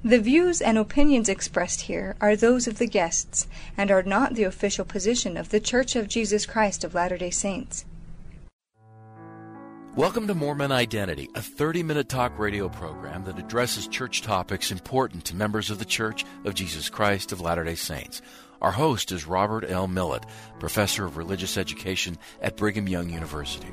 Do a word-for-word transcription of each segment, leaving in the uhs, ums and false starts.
The views and opinions expressed here are those of the guests and are not the official position of The Church of Jesus Christ of Latter-day Saints. Welcome to Mormon Identity, a thirty-minute talk radio program that addresses church topics important to members of The Church of Jesus Christ of Latter-day Saints. Our host is Robert L. Millett, Professor of Religious Education at Brigham Young University.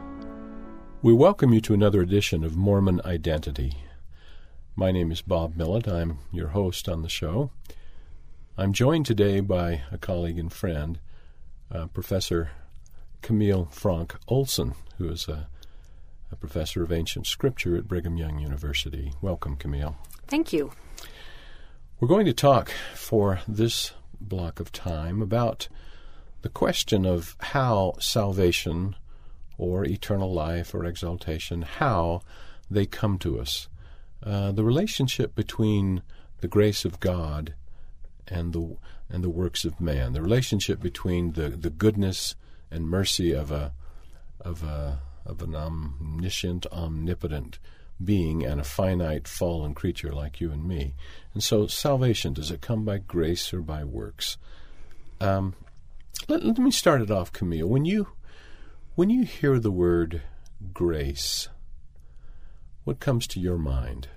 We welcome you to another edition of Mormon Identity. My name is Bob Millett. I'm your host on the show. I'm joined today by a colleague and friend, uh, Professor Camille Franck Olson, who is a, a professor of ancient scripture at Brigham Young University. Welcome, Camille. Thank you. We're going to talk for this block of time about the question of how salvation or eternal life or exaltation, how they come to us. Uh, the relationship between the grace of God and the and the works of man, the relationship between the, the goodness and mercy of a of a of an omniscient, omnipotent being and a finite fallen creature like you and me. And so salvation, does it come by grace or by works? Um, let, let me start it off, Camille. When you when you hear the word grace, what comes to your mind?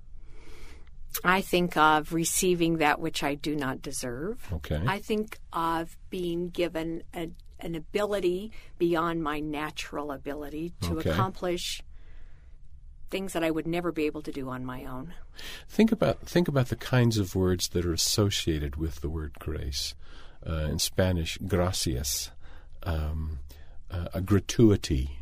I think of receiving that which I do not deserve. Okay. I think of being given a, an ability beyond my natural ability to Okay. accomplish things that I would never be able to do on my own. Think about think about the kinds of words that are associated with the word grace. Uh, in Spanish, gracias, um, uh, a gratuity,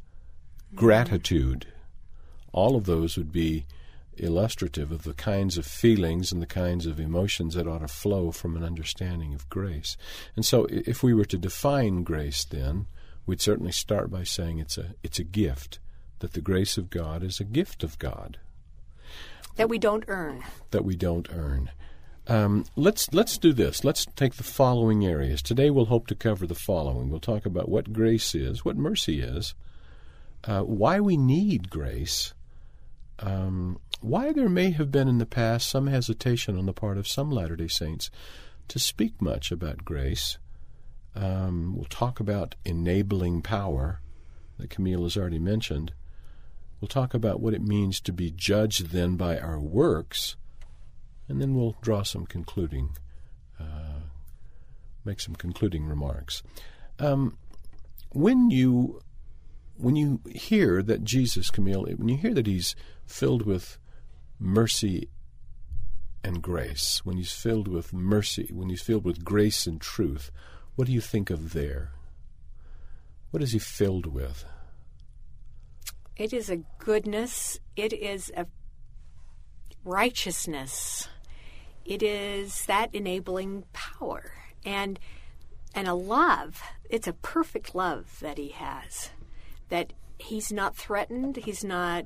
gratitude. All of those would be illustrative of the kinds of feelings and the kinds of emotions that ought to flow from an understanding of grace. And so if we were to define grace then, we'd certainly start by saying it's a it's a gift, that the grace of God is a gift of God. That we don't earn. That we don't earn. Um, let's let's do this. Let's take the following areas. Today we'll hope to cover the following. We'll talk about what grace is, what mercy is, uh, why we need grace, Um, why there may have been in the past some hesitation on the part of some Latter-day Saints to speak much about grace. Um, we'll talk about enabling power that Camille has already mentioned. We'll talk about what it means to be judged then by our works, and then we'll draw some concluding, uh, make some concluding remarks. Um, when you When you hear that Jesus, Camille, when you hear that he's filled with mercy and grace, when he's filled with mercy, when he's filled with grace and truth, what do you think of there? What is he filled with? It is a goodness. It is a righteousness. It is that enabling power. And, and a love. It's a perfect love that he has. That he's not threatened, he's not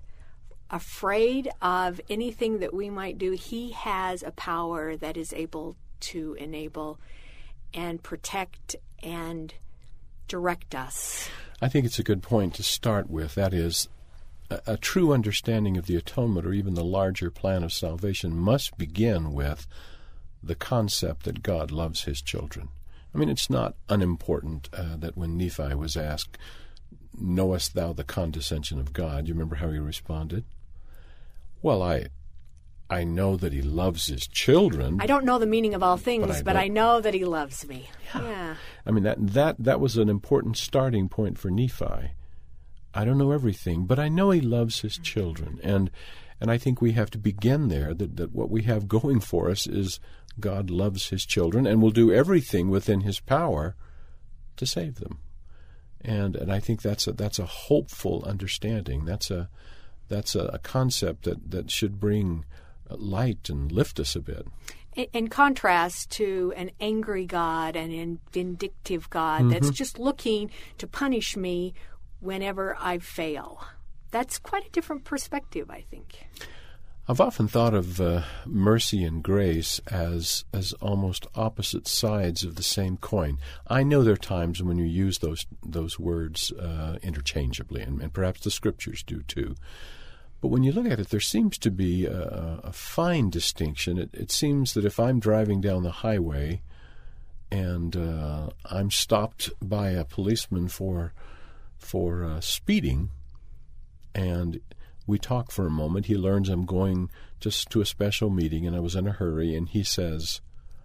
afraid of anything that we might do. He has a power that is able to enable and protect and direct us. I think it's a good point to start with. That is, a, a true understanding of the atonement or even the larger plan of salvation must begin with the concept that God loves his children. I mean, it's not unimportant uh, that when Nephi was asked, "Knowest thou the condescension of God?" You remember how he responded? Well, I I know that he loves his children. I don't know the meaning of all things, but I, but I know that he loves me. Yeah. yeah. I mean, that, that, that was an important starting point for Nephi. I don't know everything, but I know he loves his children. And and I think we have to begin there, that, that what we have going for us is God loves his children and will do everything within his power to save them. And and I think that's a that's a hopeful understanding. That's a that's a, a concept that, that should bring light and lift us a bit. In, in contrast to an angry God and a vindictive God Mm-hmm. that's just looking to punish me whenever I fail. That's quite a different perspective, I think. I've often thought of uh, mercy and grace as as almost opposite sides of the same coin. I know there are times when you use those those words uh, interchangeably, and, and perhaps the Scriptures do too. But when you look at it, there seems to be a, a fine distinction. It, it seems that if I'm driving down the highway and uh, I'm stopped by a policeman for for uh, speeding, and we talk for a moment, he learns I'm going just to a special meeting and I was in a hurry, and he says,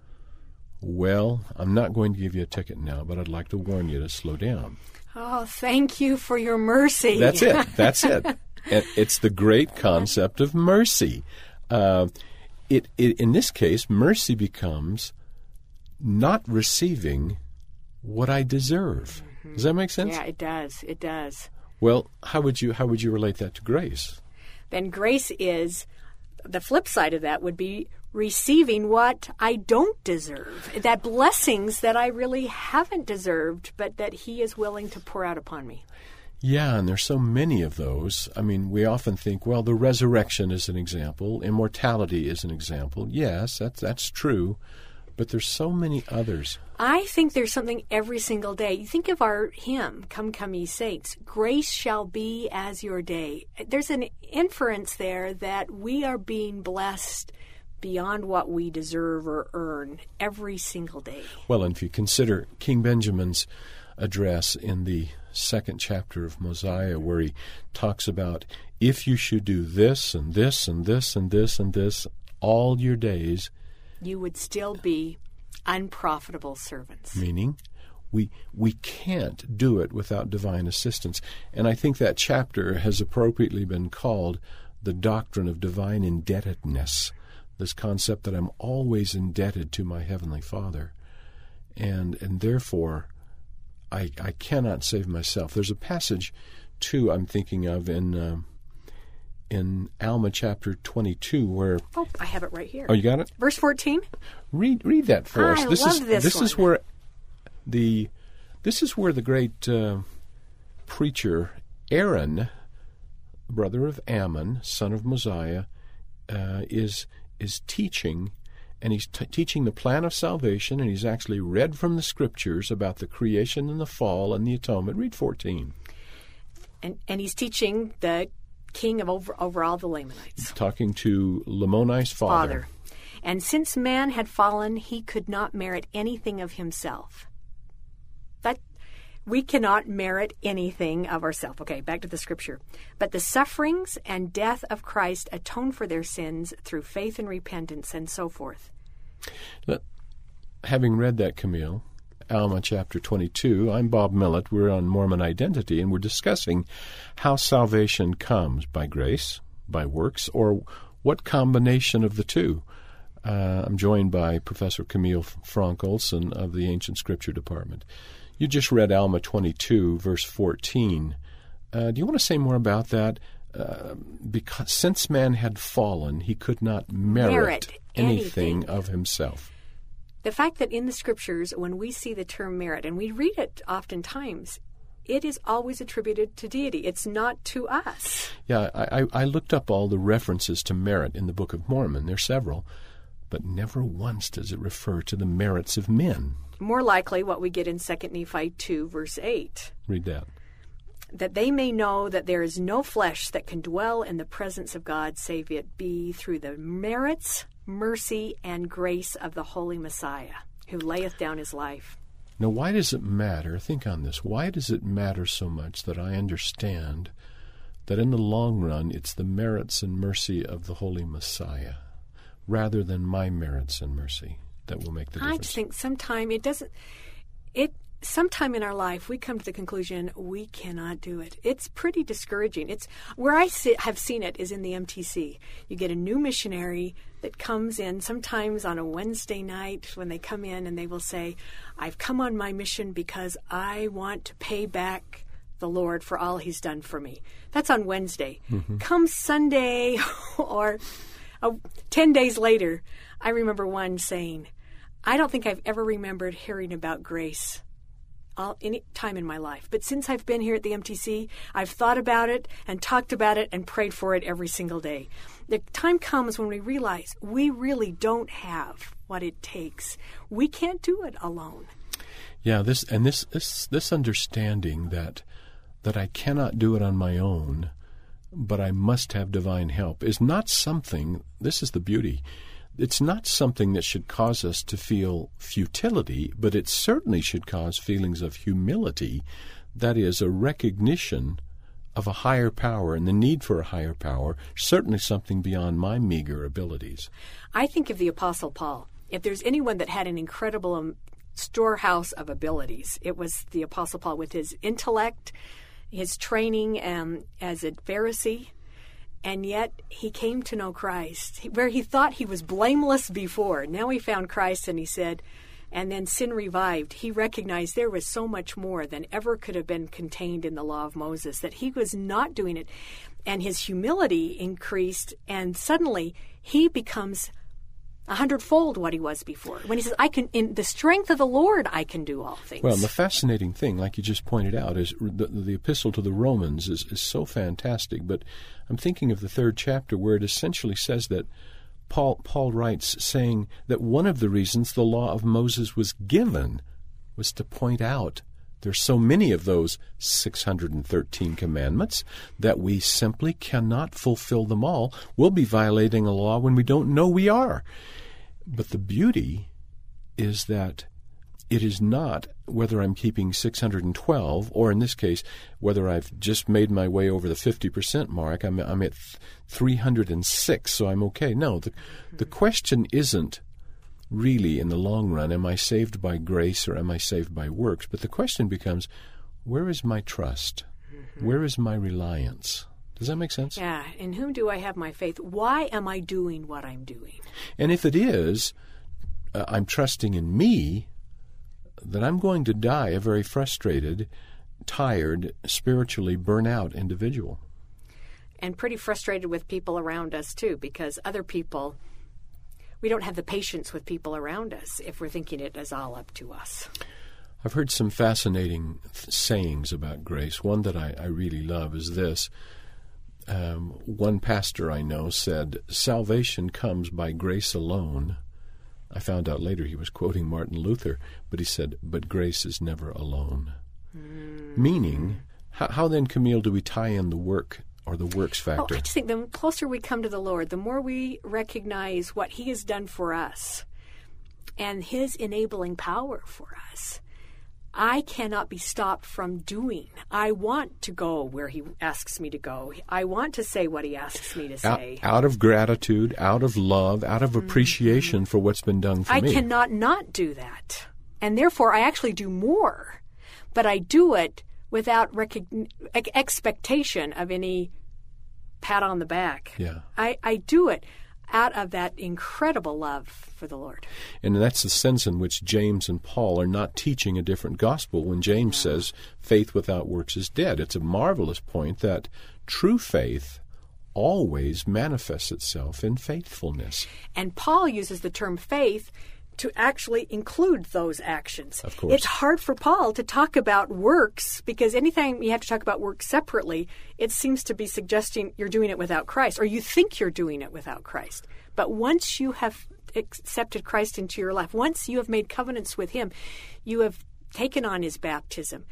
well, I'm not going to give you a ticket now, but I'd like to warn you to slow down. Oh, thank you for your mercy. That's it. That's it. And it's the great concept of mercy. Uh, it, it in this case, mercy becomes not receiving what I deserve. Mm-hmm. Does that make sense? Yeah, it does. It does. Well, how would you how would you relate that to grace? Then grace is, the flip side of that would be receiving what I don't deserve, that blessings that I really haven't deserved, but that He is willing to pour out upon me. Yeah, and there's so many of those. I mean, we often think, well, the resurrection is an example, immortality is an example. Yes, that's that's true, but there's so many others. I think there's something every single day. You think of our hymn, Come, Come, Ye Saints, grace shall be as your day. There's an inference there that we are being blessed beyond what we deserve or earn every single day. Well, and if you consider King Benjamin's address in the second chapter of Mosiah, where he talks about, if you should do this and this and this and this and this all your days, you would still be unprofitable servants. Meaning, we we can't do it without divine assistance. And I think that chapter has appropriately been called the doctrine of divine indebtedness, this concept that I'm always indebted to my Heavenly Father. And and therefore, I, I cannot save myself. There's a passage, too, I'm thinking of in uh, in Alma chapter twenty-two where... Oh, I have it right here. Oh, you got it? Verse fourteen. Read read that for us. I This love is this this one. is where the this is where the great uh, preacher Aaron, brother of Ammon, son of Mosiah, uh, is is teaching. And he's t- teaching the plan of salvation, and he's actually read from the Scriptures about the creation and the fall and the atonement. Read fourteen. And and he's teaching the king of over, over all the Lamanites. Talking to Lamoni's father. Father. And since man had fallen, he could not merit anything of himself. That we cannot merit anything of ourselves. Okay, back to the Scripture. But the sufferings and death of Christ atone for their sins through faith and repentance, and so forth. Let, having read that, Camille, Alma chapter twenty-two, I'm Bob Millett. We're on Mormon Identity, and we're discussing how salvation comes, by grace, by works, or what combination of the two. Uh, I'm joined by Professor Camille Frank Olson of the Ancient Scripture Department. You just read Alma twenty-two, verse fourteen. Uh, do you want to say more about that? Uh, because since man had fallen, he could not merit, merit anything, anything of himself. The fact that in the Scriptures, when we see the term merit, and we read it oftentimes, it is always attributed to deity. It's not to us. Yeah, I, I, I looked up all the references to merit in the Book of Mormon. There are several, but never once does it refer to the merits of men. More likely what we get in Second Nephi two, verse eight. Read that. That they may know that there is no flesh that can dwell in the presence of God, save it be through the merits, mercy, and grace of the Holy Messiah, who layeth down his life. Now, why does it matter? Think on this. Why does it matter so much that I understand that in the long run it's the merits and mercy of the Holy Messiah rather than my merits and mercy that will make the difference? I just think sometime it doesn't... It sometime in our life we come to the conclusion we cannot do it. It's pretty discouraging. It's where I sit, have seen it is in the M T C. You get a new missionary that comes in sometimes on a Wednesday night when they come in and they will say, I've come on my mission because I want to pay back the Lord for all he's done for me. That's on Wednesday. Mm-hmm. Come Sunday or uh, ten days later, I remember one saying, I don't think I've ever remembered hearing about grace all, any time in my life. But since I've been here at the M T C, I've thought about it and talked about it and prayed for it every single day. The time comes when we realize we really don't have what it takes. We can't do it alone. Yeah, this and this this this understanding that that I cannot do it on my own but I must have divine help, is not something, this is the beauty, it's not something that should cause us to feel futility, but it certainly should cause feelings of humility. That is, a recognition of a higher power and the need for a higher power, certainly something beyond my meager abilities. I think of the Apostle Paul. If there's anyone that had an incredible um, storehouse of abilities, it was the Apostle Paul, with his intellect, his training um, as a Pharisee, and yet he came to know Christ. Where he thought he was blameless before, now he found Christ, and he said, and then sin revived. He recognized there was so much more than ever could have been contained in the law of Moses, that he was not doing it. And his humility increased, and suddenly he becomes a hundredfold what he was before. When he says, I can, in the strength of the Lord, I can do all things. Well, and the fascinating thing, like you just pointed out, is the, the epistle to the Romans is, is so fantastic. But I'm thinking of the third chapter, where it essentially says that Paul, Paul writes, saying that one of the reasons the law of Moses was given was to point out there's so many of those six hundred thirteen commandments that we simply cannot fulfill them all. We'll be violating a law when we don't know we are. But the beauty is that it is not whether I'm keeping six hundred twelve, or in this case, whether I've just made my way over the fifty percent mark. I'm, I'm at three hundred six, so I'm okay. No, the, the question isn't really, in the long run, am I saved by grace or am I saved by works? But the question becomes, where is my trust? Mm-hmm. Where is my reliance? Does that make sense? Yeah. In whom do I have my faith? Why am I doing what I'm doing? And if it is, uh, I'm trusting in me, then I'm going to die a very frustrated, tired, spiritually burnt-out individual. And pretty frustrated with people around us, too, because other people, we don't have the patience with people around us if we're thinking it is all up to us. I've heard some fascinating th- sayings about grace. One that I, I really love is this. Um, one pastor I know said, salvation comes by grace alone. I found out later he was quoting Martin Luther, but he said, but grace is never alone. Mm. Meaning, how, how then, Camille, do we tie in the work or the works factor? Oh, I just think the closer we come to the Lord, the more we recognize what He has done for us and His enabling power for us. I cannot be stopped from doing. I want to go where He asks me to go. I want to say what He asks me to say. Out, out of gratitude, out of love, out of appreciation mm-hmm. for what's been done for I me. I cannot not do that. And therefore, I actually do more. But I do it without recogn- expectation of any pat on the back. Yeah. I, I do it out of that incredible love for the Lord. And that's the sense in which James and Paul are not teaching a different gospel when James yeah. says faith without works is dead. It's a marvelous point that true faith always manifests itself in faithfulness. And Paul uses the term faith to actually include those actions. Of course. It's hard for Paul to talk about works because anytime you have to talk about works separately, it seems to be suggesting you're doing it without Christ or you think you're doing it without Christ. But once you have accepted Christ into your life, once you have made covenants with Him, you have taken on His baptism,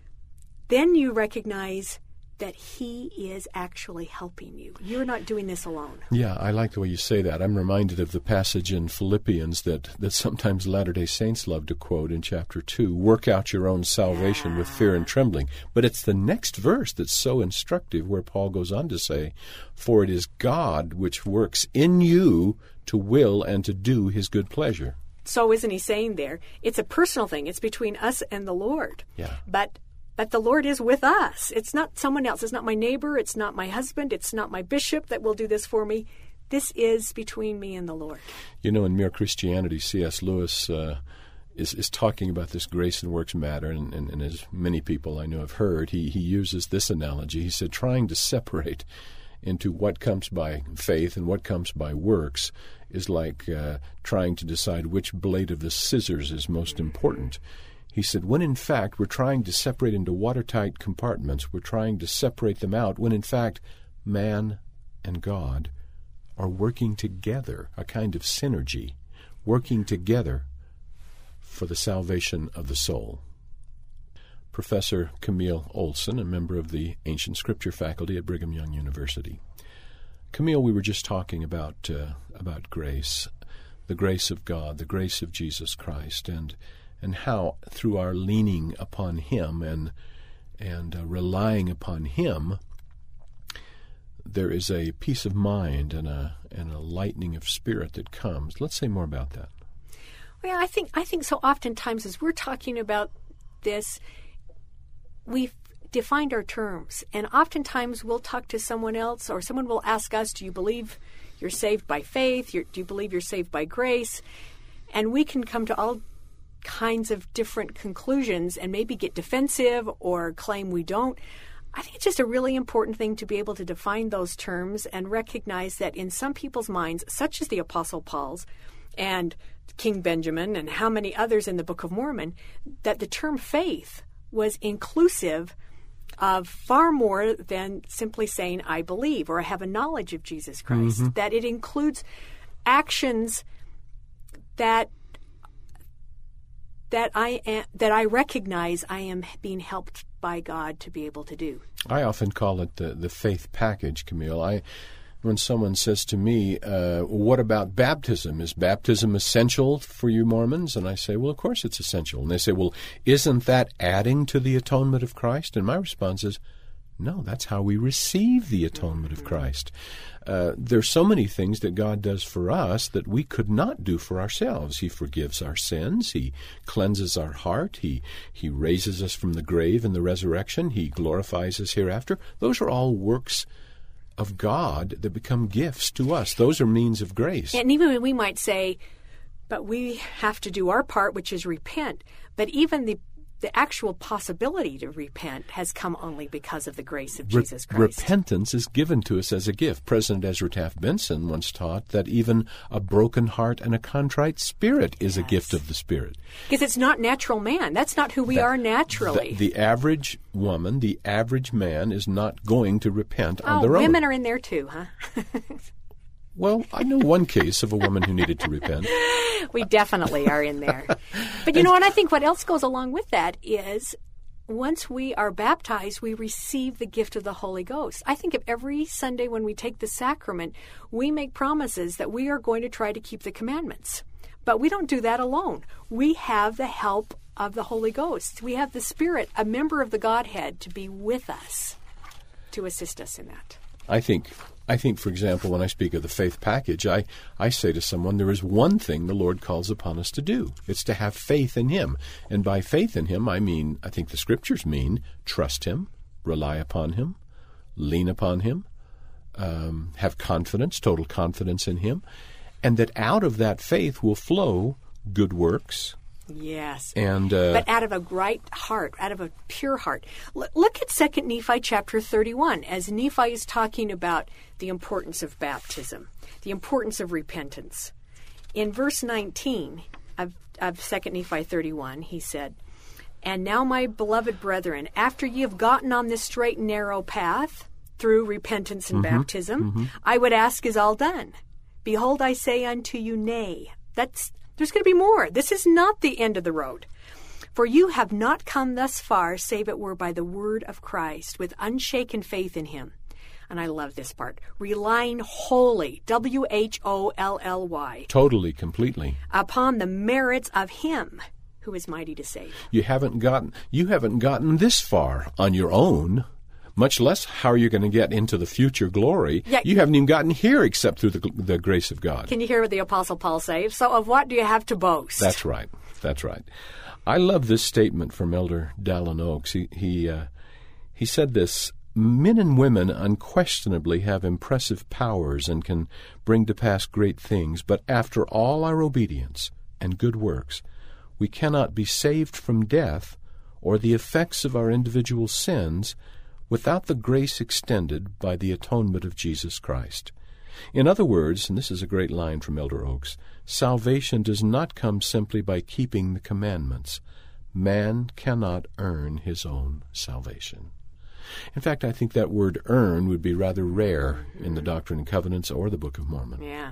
then you recognize that He is actually helping you. You're not doing this alone. Yeah, I like the way you say that. I'm reminded of the passage in Philippians that, that sometimes Latter-day Saints love to quote in chapter two, work out your own salvation yeah. with fear and trembling. But it's the next verse that's so instructive where Paul goes on to say, for it is God which works in you to will and to do His good pleasure. So isn't he saying there, it's a personal thing. It's between us and the Lord. Yeah. But But the Lord is with us. It's not someone else. It's not my neighbor. It's not my husband. It's not my bishop that will do this for me. This is between me and the Lord. You know, in Mere Christianity, C S. Lewis uh, is, is talking about this grace and works matter, and, and, and as many people I know have heard, he, he uses this analogy. He said, trying to separate into what comes by faith and what comes by works is like uh, trying to decide which blade of the scissors is most important. He said, when in fact we're trying to separate into watertight compartments, we're trying to separate them out, when in fact man and God are working together, a kind of synergy, working together for the salvation of the soul. Professor Camille Olson, a member of the Ancient Scripture faculty at Brigham Young University. Camille, we were just talking about uh, about grace, the grace of God, the grace of Jesus Christ, and and how through our leaning upon Him and and uh, relying upon Him, there is a peace of mind and a and a lightening of spirit that comes. Let's say more about that. Well, I think I think so. Oftentimes, as we're talking about this, we've defined our terms, and oftentimes we'll talk to someone else, or someone will ask us, "Do you believe you're saved by faith? You're, do you believe you're saved by grace?" And we can come to all kinds of different conclusions, and maybe get defensive or claim we don't. I think it's just a really important thing to be able to define those terms and recognize that in some people's minds, such as the Apostle Paul's and King Benjamin and how many others in the Book of Mormon, that the term faith was inclusive of far more than simply saying, I believe, or I have a knowledge of Jesus Christ, mm-hmm. that it includes actions that that I am, that I recognize I am being helped by God to be able to do. I often call it the, the faith package, Camille. I, when someone says to me, uh, what about baptism? Is baptism essential for you Mormons? And I say, well, of course it's essential. And they say, well, isn't that adding to the atonement of Christ? And my response is, no, that's how we receive the atonement of Christ. Uh, there's so many things that God does for us that we could not do for ourselves. He forgives our sins. He cleanses our heart. He He raises us from the grave in the resurrection. He glorifies us hereafter. Those are all works of God that become gifts to us. Those are means of grace. And even when we might say, but we have to do our part, which is repent. But even the The actual possibility to repent has come only because of the grace of Jesus Christ. Repentance is given to us as a gift. President Ezra Taft Benson once taught that even a broken heart and a contrite spirit is yes. a gift of the Spirit. Because it's not natural man. That's not who we that, are naturally. The, the average woman, the average man is not going to repent oh, on their own. Women are in there too, huh? Well, I know one case of a woman who needed to repent. We definitely are in there. But you know what? I think what else goes along with that is once we are baptized, we receive the gift of the Holy Ghost. I think of every Sunday when we take the sacrament, we make promises that we are going to try to keep the commandments. But we don't do that alone. We have the help of the Holy Ghost. We have the Spirit, a member of the Godhead, to be with us, to assist us in that. I think... I think, for example, when I speak of the faith package, I, I say to someone, there is one thing the Lord calls upon us to do. It's to have faith in Him. And by faith in Him, I mean, I think the Scriptures mean, trust Him, rely upon Him, lean upon Him, um, have confidence, total confidence in Him, and that out of that faith will flow good works. Yes, and uh, but out of a right heart, out of a pure heart. L- look at Second Nephi chapter thirty-one, as Nephi is talking about the importance of baptism, the importance of repentance. In verse nineteen of, of Second Nephi thirty-one, he said, "And now, my beloved brethren, after ye have gotten on this straight and narrow path through repentance and mm-hmm, baptism, mm-hmm. I would ask, is all done? Behold, I say unto you, nay." That's There's going to be more. This is not the end of the road. "For you have not come thus far, save it were by the word of Christ, with unshaken faith in Him." And I love this part. "Relying wholly," W H O L L Y. Totally, completely. "Upon the merits of Him who is mighty to save." You haven't gotten, you haven't gotten this far on your own. Much less how are you going to get into the future glory. Yeah. You haven't even gotten here except through the, the grace of God. Can you hear what the Apostle Paul says? So of what do you have to boast? That's right. That's right. I love this statement from Elder Dallin Oaks. He, he, uh, he said this, "Men and women unquestionably have impressive powers and can bring to pass great things, but after all our obedience and good works, we cannot be saved from death or the effects of our individual sins without the grace extended by the atonement of Jesus Christ." In other words, and this is a great line from Elder Oaks, salvation does not come simply by keeping the commandments. Man cannot earn his own salvation. In fact, I think that word earn would be rather rare in the Doctrine and Covenants or the Book of Mormon. Yeah.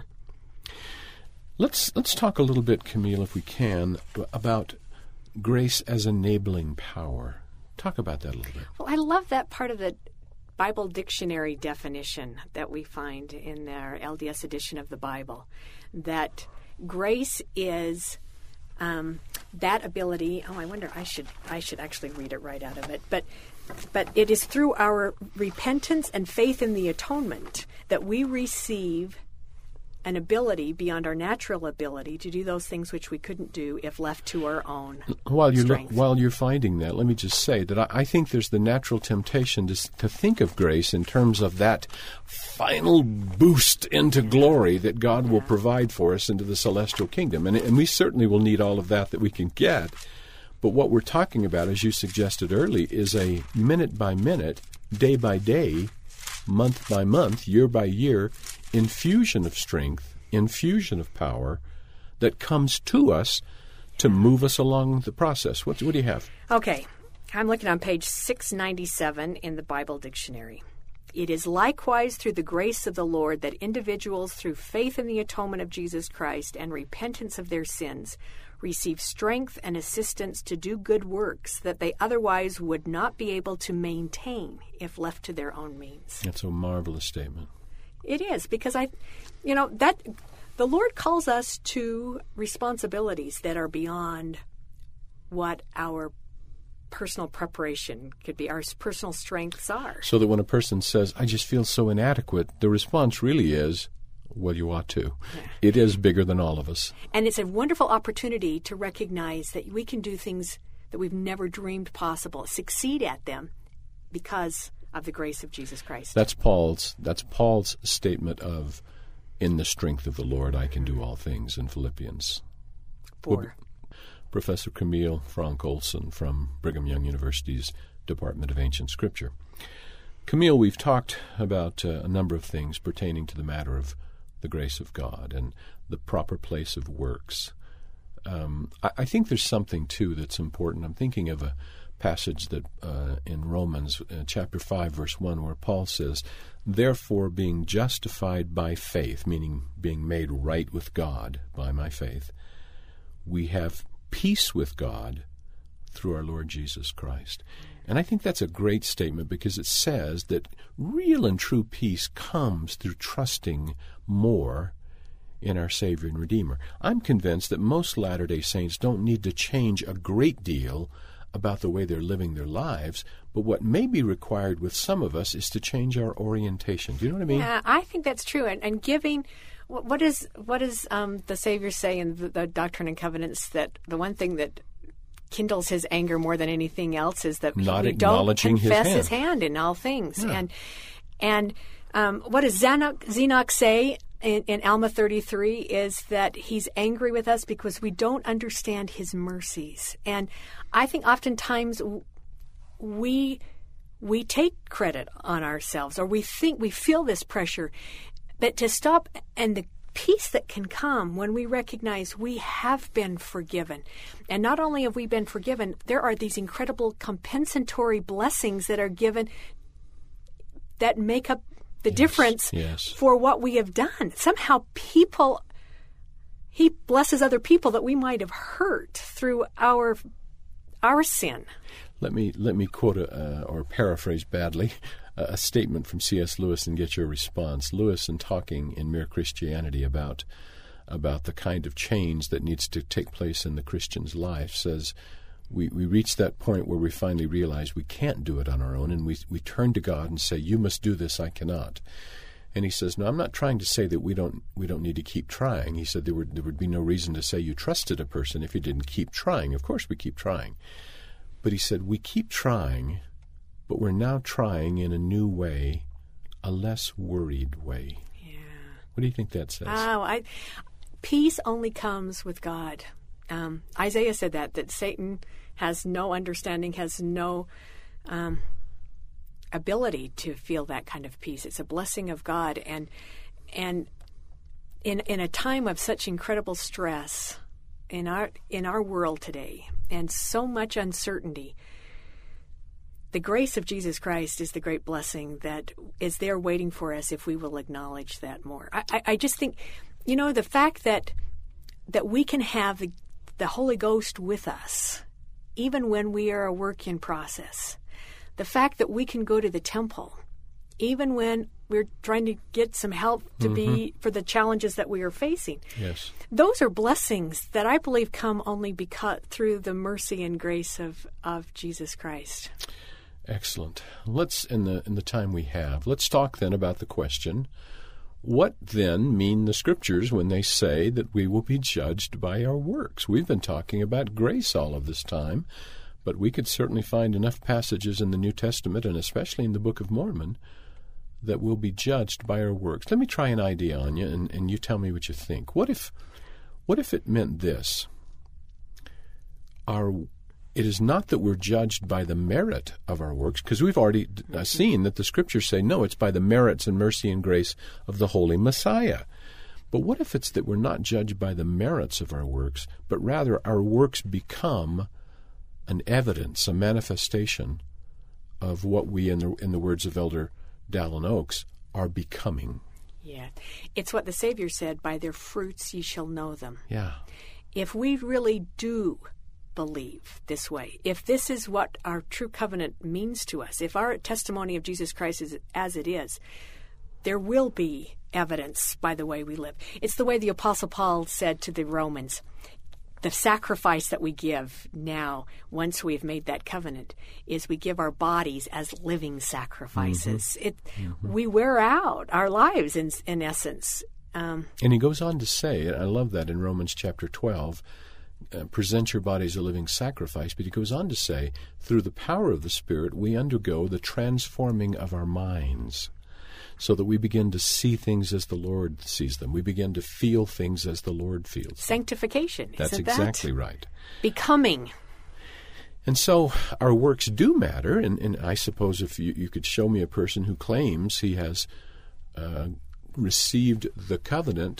Let's let's talk a little bit, Camille, if we can, about grace as enabling power. Talk about that a little bit. Well, I love that part of the Bible dictionary definition that we find in our L D S edition of the Bible, that grace is um, that ability. Oh, I wonder. I should I should actually read it right out of it. But but it is through our repentance and faith in the atonement that we receive an ability beyond our natural ability to do those things which we couldn't do if left to our own while you're strength. Lo- while you're finding that, let me just say that I, I think there's the natural temptation to, to think of grace in terms of that final boost into glory that God yeah. will provide for us into the celestial kingdom. And, and we certainly will need all of that that we can get. But what we're talking about, as you suggested early, is a minute by minute, day by day, month by month, year by year, infusion of strength, infusion of power that comes to us to move us along the process. What, what do you have? Okay. I'm looking on page six ninety-seven in the Bible Dictionary. It is likewise through the grace of the Lord that individuals, through faith in the atonement of Jesus Christ and repentance of their sins, receive strength and assistance to do good works that they otherwise would not be able to maintain if left to their own means. That's a marvelous statement. It is, because I, you know, that the Lord calls us to responsibilities that are beyond what our personal preparation could be, our personal strengths are. So that when a person says, I just feel so inadequate, the response really is, well, you ought to. Yeah. It is bigger than all of us. And it's a wonderful opportunity to recognize that we can do things that we've never dreamed possible, succeed at them because of the grace of Jesus Christ. That's Paul's that's Paul's statement of, in the strength of the Lord I can do all things in Philippians. Four. Well, Professor Camille Frank Olson from Brigham Young University's Department of Ancient Scripture. Camille, we've talked about uh, a number of things pertaining to the matter of the grace of God and the proper place of works. Um, I, I think there's something, too, that's important. I'm thinking of a passage that uh, in Romans uh, chapter five, verse one, where Paul says, therefore, being justified by faith, meaning being made right with God by my faith, we have peace with God through our Lord Jesus Christ. And I think that's a great statement because it says that real and true peace comes through trusting more in our Savior and Redeemer. I'm convinced that most Latter-day Saints don't need to change a great deal about the way they're living their lives, but what may be required with some of us is to change our orientation. Do you know what I mean? Yeah, I think that's true. And, and giving, what is what does um, the Savior say in the, the Doctrine and Covenants, that the one thing that kindles his anger more than anything else is that Not we don't confess his hand. his hand in all things. Yeah. And and um, what does Zenock, Enoch say in, in Alma thirty-three is that he's angry with us because we don't understand his mercies. And I think oftentimes we we take credit on ourselves, or we think we feel this pressure, but to stop and the peace that can come when we recognize we have been forgiven. And not only have we been forgiven, there are these incredible compensatory blessings that are given that make up the yes, difference yes. for what we have done. Somehow people, he blesses other people that we might have hurt through our our sin. Let me let me quote a, uh, or paraphrase badly a statement from C S Lewis and get your response. Lewis, in talking in Mere Christianity about about the kind of change that needs to take place in the Christian's life, says we, we reach that point where we finally realize we can't do it on our own, and we we turn to God and say, you must do this, I cannot. And he says, no, I'm not trying to say that we don't we don't need to keep trying. He said there would there would be no reason to say you trusted a person if you didn't keep trying. Of course we keep trying. But he said, we keep trying, but we're now trying in a new way, a less worried way. Yeah. What do you think that says? Oh, I, peace only comes with God. Um, Isaiah said that, that Satan has no understanding, has no um, ability to feel that kind of peace. It's a blessing of God. And and in in a time of such incredible stress in our in our world today and so much uncertainty, the grace of Jesus Christ is the great blessing that is there waiting for us if we will acknowledge that more. I, I, I just think, you know, the fact that that we can have the, the Holy Ghost with us even when we are a work in process. The fact that we can go to the temple, even when we're trying to get some help to mm-hmm. be for the challenges that we are facing. Yes. Those are blessings that I believe come only because through the mercy and grace of, of Jesus Christ. Excellent. Let's, in the in the time we have, let's talk then about the question, what then mean the Scriptures when they say that we will be judged by our works? We've been talking about grace all of this time, but we could certainly find enough passages in the New Testament, and especially in the Book of Mormon, that we'll be judged by our works. Let me try an idea on you, and, and you tell me what you think. What if, what if it meant this? Our It is not that we're judged by the merit of our works, because we've already uh, seen that the Scriptures say, no, it's by the merits and mercy and grace of the Holy Messiah. But what if it's that we're not judged by the merits of our works, but rather our works become an evidence, a manifestation of what we, in the, in the words of Elder Dallin Oaks, are becoming? Yeah. It's what the Savior said, by their fruits ye shall know them. Yeah. If we really do believe this way, if this is what our true covenant means to us, if our testimony of Jesus Christ is as it is, there will be evidence by the way we live. It's the way the Apostle Paul said to the Romans, the sacrifice that we give now, once we've made that covenant, is we give our bodies as living sacrifices. Mm-hmm. It, mm-hmm. We wear out our lives, in, in essence. Um, and he goes on to say, and I love that in Romans chapter twelve, Uh, present your body as a living sacrifice. But he goes on to say, through the power of the Spirit, we undergo the transforming of our minds so that we begin to see things as the Lord sees them. We begin to feel things as the Lord feels them. Sanctification, That's isn't exactly that? right. Becoming. And so our works do matter, and, and I suppose if you, you could show me a person who claims he has uh, received the covenant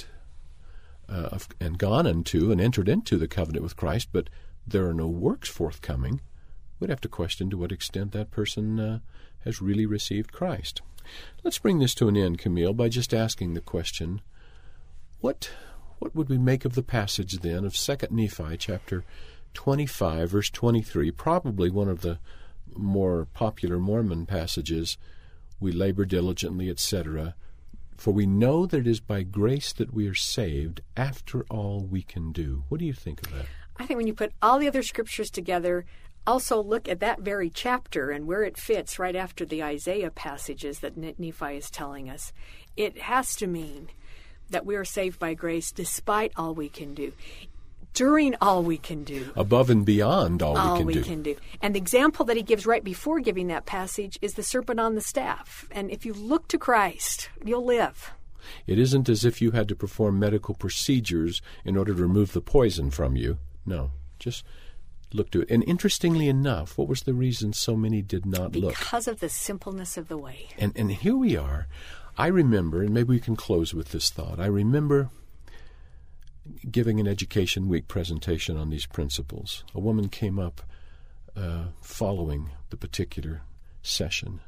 Uh, of, and gone into and entered into the covenant with Christ, but there are no works forthcoming, we'd have to question to what extent that person uh, has really received Christ. Let's bring this to an end, Camille, by just asking the question, what what would we make of the passage then of Second Nephi chapter twenty-five, verse twenty-three, probably one of the more popular Mormon passages, we labor diligently, et cetera, for we know that it is by grace that we are saved, after all we can do. What do you think of that? I think when you put all the other scriptures together, also look at that very chapter and where it fits right after the Isaiah passages that Nephi is telling us, it has to mean that we are saved by grace despite all we can do, during all we can do. Above and beyond all, all we can we do. can do. And the example that he gives right before giving that passage is the serpent on the staff. And if you look to Christ, you'll live. It isn't as if you had to perform medical procedures in order to remove the poison from you. No, just look to it. And interestingly enough, what was the reason so many did not because look? Because of the simpleness of the way. And and here we are. I remember, and maybe we can close with this thought, I remember giving an Education Week presentation on these principles. A woman came up uh, following the particular session.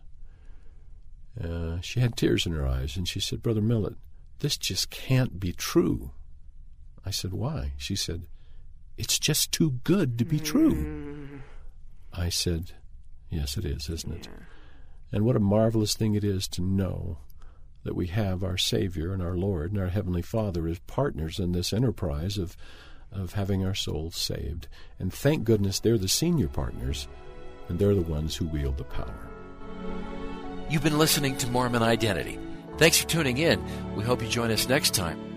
Uh, she had tears in her eyes, and she said, "Brother Millet, this just can't be true." I said, "Why?" She said, "It's just too good to be true." Mm. I said, "Yes, it is, isn't it?" Yeah. And what a marvelous thing it is to know that we have our Savior and our Lord and our Heavenly Father as partners in this enterprise of of having our souls saved. And thank goodness they're the senior partners, and they're the ones who wield the power. You've been listening to Mormon Identity. Thanks for tuning in. We hope you join us next time